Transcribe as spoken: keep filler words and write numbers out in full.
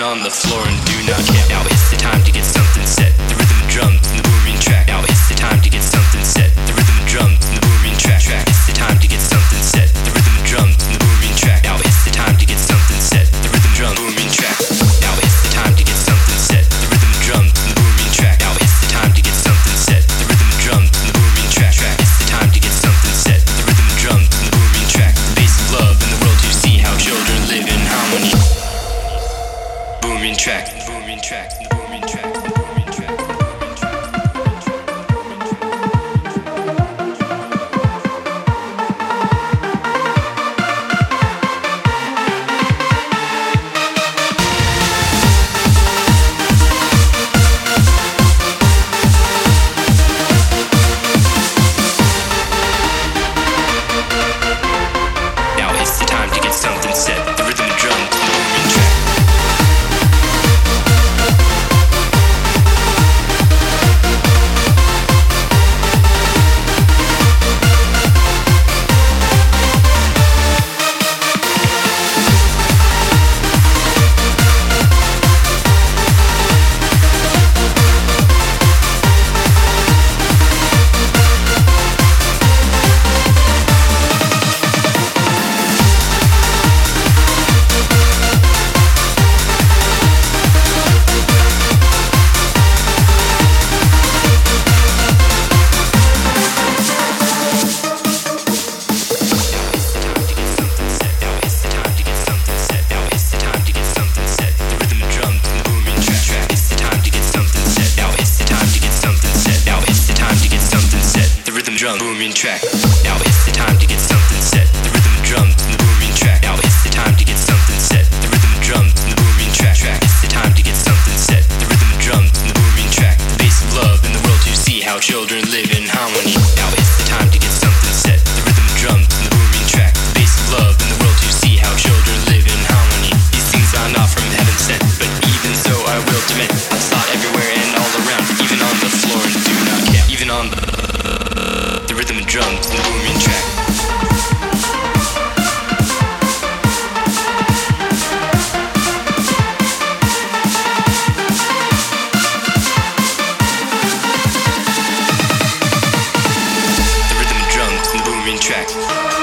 on the floor and do not care. Now it's the time to get something set. The rhythm and drums and the booming track. Now it's the time to get something set. The rhythm and drums and the booming track. It's the time to get something set. The rhythm and drums and the booming track. Now it's the time to get something set. The rhythm, drum, booming track. Now it's the time to get something set. The rhythm and drums and the booming track. Now it's the time to get something set. The rhythm and drums and the booming track. It's the time to get something set. The rhythm and drums and the booming track. The bass of love in the world to see how children live in harmony. Booming track, booming track, the booming track. Drum booming track. Now it's the time to get something set. The rhythm and drums and the booming track. Now it's the time to get something set. The rhythm and drums and the booming track. It's the time to get something set. The rhythm and drums and the booming track. The bass of love in the world to see how children live in harmony. Now it's the time to get something set. The rhythm and drums and the booming track. The bass of love in the world to see how children live in harmony. These things are not from heaven sent, but even so I will demand. I saw it everywhere and all around, even on the floor and do not care. Even on the The rhythm and drums and the booming track. The rhythm and drums and the booming track.